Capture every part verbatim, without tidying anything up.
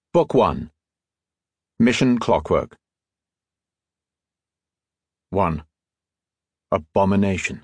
Book one. Mission Clockwork. one. Abomination.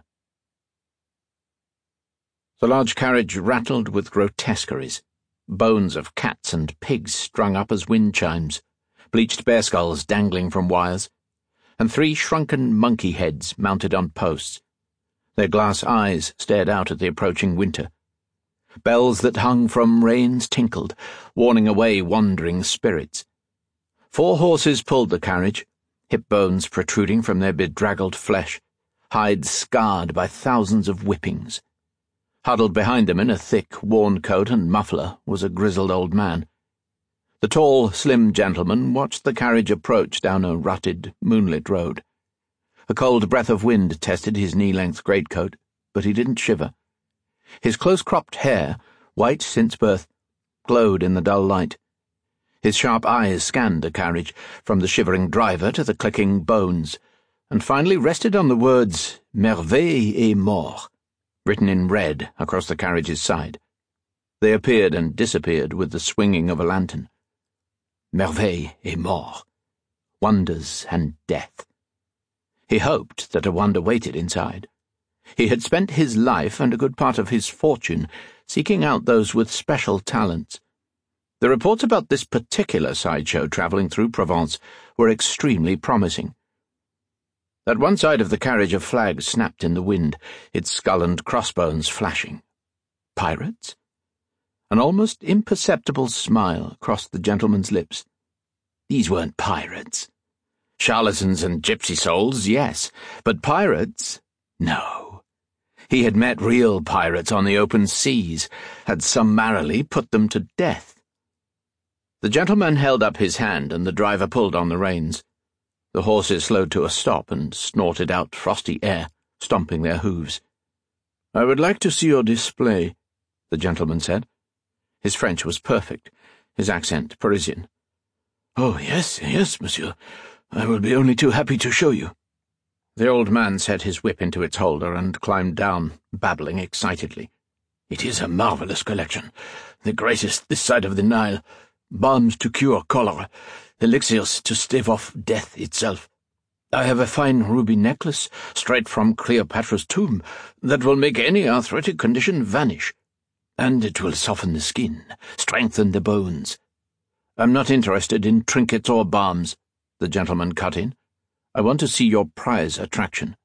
The large carriage rattled with grotesqueries, bones of cats and pigs strung up as wind chimes, bleached bear skulls dangling from wires, and three shrunken monkey heads mounted on posts. Their glass eyes stared out at the approaching winter. Bells that hung from reins tinkled, warning away wandering spirits. Four horses pulled the carriage, hip bones protruding from their bedraggled flesh, hides scarred by thousands of whippings. Huddled behind them in a thick, worn coat and muffler was a grizzled old man. The tall, slim gentleman watched the carriage approach down a rutted, moonlit road. A cold breath of wind tested his knee-length greatcoat, but he didn't shiver. His close-cropped hair, white since birth, glowed in the dull light. His sharp eyes scanned the carriage, from the shivering driver to the clicking bones, and finally rested on the words Merveille et Mort, written in red across the carriage's side. They appeared and disappeared with the swinging of a lantern. Merveille et Mort. Wonders and death. He hoped that a wonder waited inside. He had spent his life and a good part of his fortune seeking out those with special talents. The reports about this particular sideshow travelling through Provence were extremely promising. At one side of the carriage a flag snapped in the wind, its skull and crossbones flashing. Pirates? An almost imperceptible smile crossed the gentleman's lips. These weren't pirates. Charlatans and gypsy souls, yes, but pirates? No. He had met real pirates on the open seas, had summarily put them to death. The gentleman held up his hand and the driver pulled on the reins. The horses slowed to a stop and snorted out frosty air, stomping their hooves. "I would like to see your display," the gentleman said. His French was perfect, his accent Parisian. "Oh, yes, yes, monsieur. I will be only too happy to show you." The old man set his whip into its holder and climbed down, babbling excitedly. "It is a marvellous collection, the greatest this side of the Nile. Balms to cure cholera, elixirs to stave off death itself. I have a fine ruby necklace, straight from Cleopatra's tomb, that will make any arthritic condition vanish. And it will soften the skin, strengthen the bones. I'm not interested in trinkets or balms," the gentleman cut in. "I want to see your prize attraction."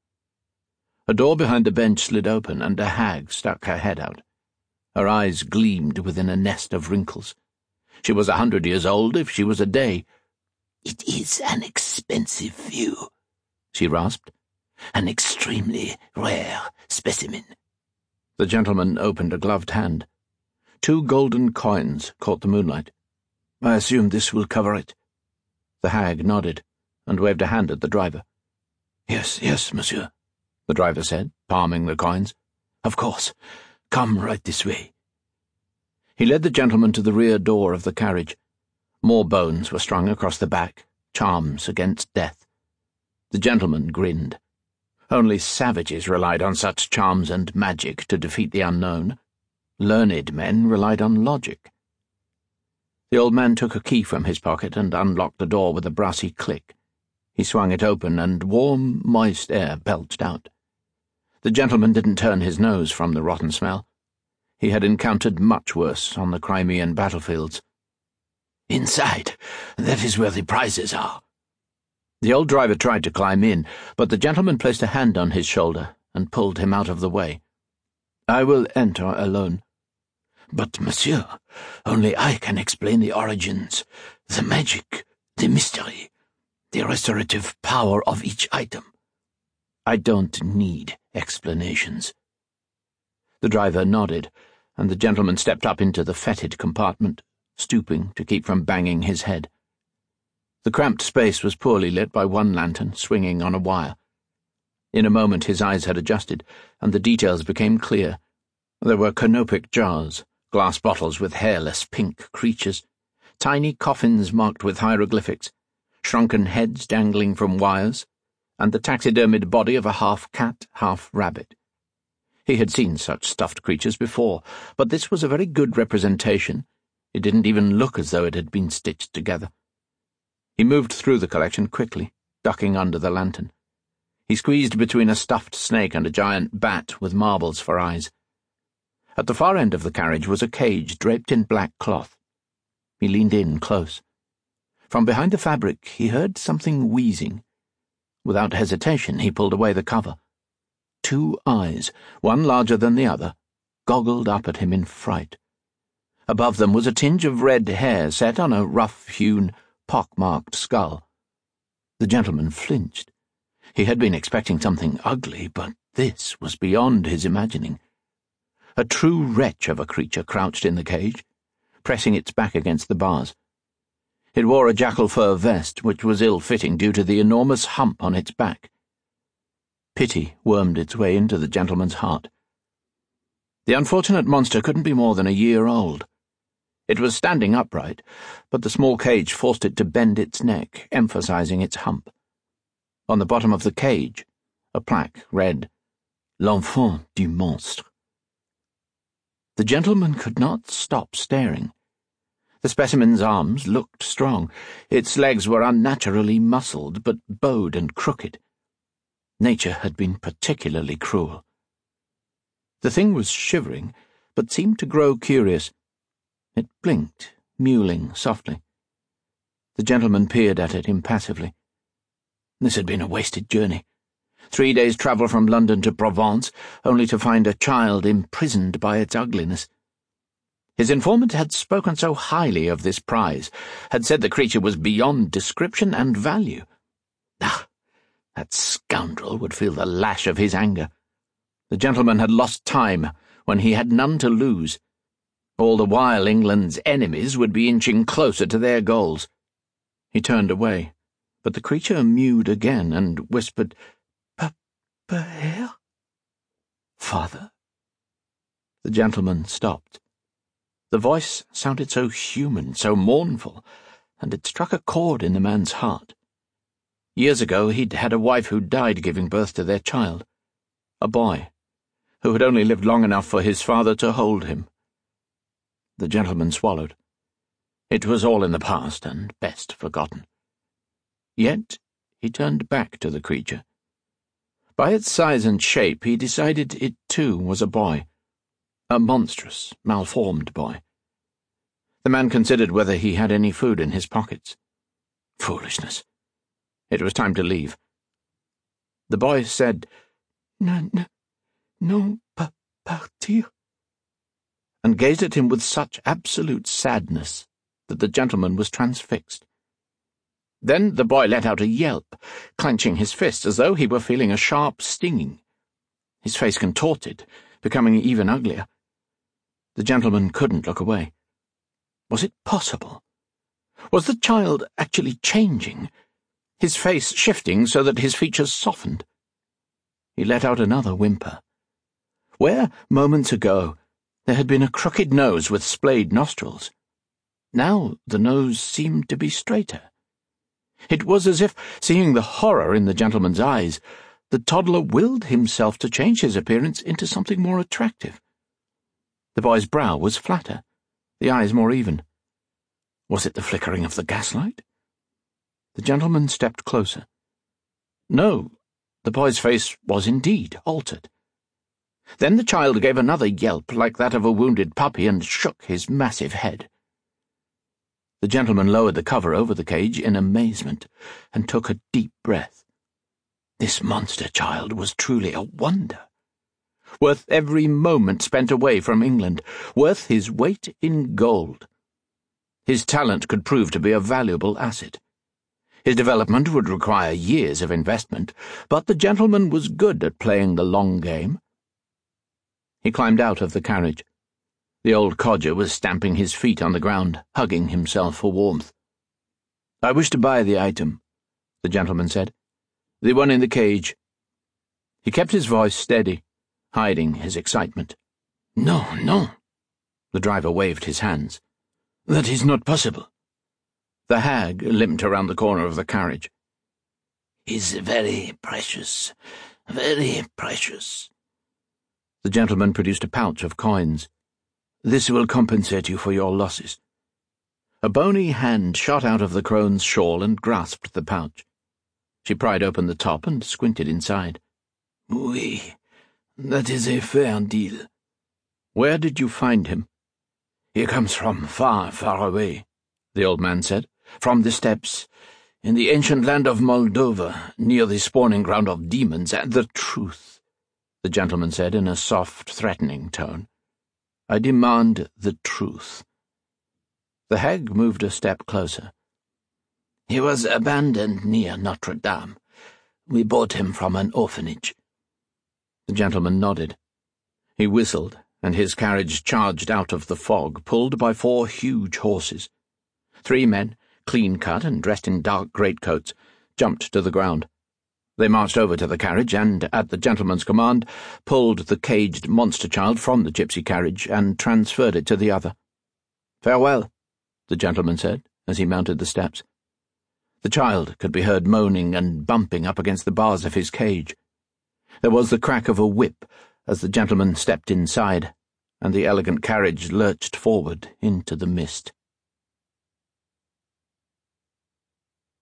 A door behind the bench slid open, and a hag stuck her head out. Her eyes gleamed within a nest of wrinkles. She was a hundred years old if she was a day. "It is an expensive view," she rasped. "An extremely rare specimen." The gentleman opened a gloved hand. Two golden coins caught the moonlight. "I assume this will cover it." The hag nodded and waved a hand at the driver. "Yes, yes, monsieur," the driver said, palming the coins. "Of course. Come right this way." He led the gentleman to the rear door of the carriage. More bones were strung across the back, charms against death. The gentleman grinned. Only savages relied on such charms and magic to defeat the unknown. Learned men relied on logic. The old man took a key from his pocket and unlocked the door with a brassy click. He swung it open, and warm, moist air belched out. The gentleman didn't turn his nose from the rotten smell. He had encountered much worse on the Crimean battlefields. "Inside, that is where the prizes are." The old driver tried to climb in, but the gentleman placed a hand on his shoulder and pulled him out of the way. "I will enter alone." "But, monsieur, only I can explain the origins, the magic, the mystery, the restorative power of each item." "I don't need explanations." The driver nodded, and the gentleman stepped up into the fetid compartment, stooping to keep from banging his head. The cramped space was poorly lit by one lantern swinging on a wire. In a moment his eyes had adjusted, and the details became clear. There were canopic jars, glass bottles with hairless pink creatures, tiny coffins marked with hieroglyphics, shrunken heads dangling from wires, and the taxidermied body of a half-cat, half-rabbit. He had seen such stuffed creatures before, but this was a very good representation, It didn't even look as though it had been stitched together. He moved through the collection quickly, ducking under the lantern. He squeezed between a stuffed snake and a giant bat with marbles for eyes. At the far end of the carriage was a cage draped in black cloth. He leaned in close. From behind the fabric he heard something wheezing. Without hesitation he pulled away the cover. Two eyes, one larger than the other, goggled up at him in fright. Above them was a tinge of red hair set on a rough-hewn, pock-marked skull. The gentleman flinched. He had been expecting something ugly, but this was beyond his imagining. A true wretch of a creature crouched in the cage, pressing its back against the bars. It wore a jackal fur vest, which was ill-fitting due to the enormous hump on its back. Pity wormed its way into the gentleman's heart. The unfortunate monster couldn't be more than a year old. It was standing upright, but the small cage forced it to bend its neck, emphasizing its hump. On the bottom of the cage, a plaque read, "L'enfant du monstre." The gentleman could not stop staring. The specimen's arms looked strong. Its legs were unnaturally muscled, but bowed and crooked. Nature had been particularly cruel. The thing was shivering, but seemed to grow curious. It blinked, mewling softly. The gentleman peered at it impassively. This had been a wasted journey. Three days' travel from London to Provence, only to find a child imprisoned by its ugliness. His informant had spoken so highly of this prize, had said the creature was beyond description and value. Ah, that scoundrel would feel the lash of his anger. The gentleman had lost time when he had none to lose. All the while England's enemies would be inching closer to their goals. He turned away, but the creature mewed again and whispered, "Père? Father?" The gentleman stopped. The voice sounded so human, so mournful, and it struck a chord in the man's heart. Years ago he'd had a wife who died giving birth to their child, a boy, who had only lived long enough for his father to hold him. The gentleman swallowed. It was all in the past, and best forgotten. Yet he turned back to the creature. By its size and shape he decided it too was a boy, a monstrous, malformed boy. The man considered whether he had any food in his pockets. Foolishness. It was time to leave. The boy said, "Non, non, pas partir," and gazed at him with such absolute sadness that the gentleman was transfixed. Then the boy let out a yelp, clenching his fist as though he were feeling a sharp stinging. His face contorted, becoming even uglier. The gentleman couldn't look away. Was it possible? Was the child actually changing, his face shifting so that his features softened? He let out another whimper. Where, moments ago, there had been a crooked nose with splayed nostrils, now the nose seemed to be straighter. It was as if, seeing the horror in the gentleman's eyes, the toddler willed himself to change his appearance into something more attractive. The boy's brow was flatter, the eyes more even. Was it the flickering of the gaslight? The gentleman stepped closer. No, the boy's face was indeed altered. Then the child gave another yelp like that of a wounded puppy and shook his massive head. The gentleman lowered the cover over the cage in amazement and took a deep breath. This monster child was truly a wonder, worth every moment spent away from England, worth his weight in gold. His talent could prove to be a valuable asset. His development would require years of investment, but the gentleman was good at playing the long game. He climbed out of the carriage. The old codger was stamping his feet on the ground, hugging himself for warmth. "I wish to buy the item," the gentleman said. "The one in the cage." He kept his voice steady, hiding his excitement. "No, no." The driver waved his hands. "That is not possible." The hag limped around the corner of the carriage. "Is very precious, very precious." The gentleman produced a pouch of coins. "This will compensate you for your losses. A bony hand shot out of the crone's shawl and grasped the pouch. She pried open the top and squinted inside. Oui, that is a fair deal. Where did you find him? He comes from far, far away, the old man said. From the steppes, in the ancient land of Moldova, near the spawning ground of demons, and the truth, the gentleman said in a soft, threatening tone. I demand the truth. The hag moved a step closer. He was abandoned near Notre Dame. We bought him from an orphanage. The gentleman nodded. He whistled, and his carriage charged out of the fog, pulled by four huge horses. Three men, clean-cut and dressed in dark greatcoats, jumped to the ground. They marched over to the carriage and, at the gentleman's command, pulled the caged monster child from the gypsy carriage and transferred it to the other. Farewell, the gentleman said, as he mounted the steps. The child could be heard moaning and bumping up against the bars of his cage. There was the crack of a whip as the gentleman stepped inside, and the elegant carriage lurched forward into the mist.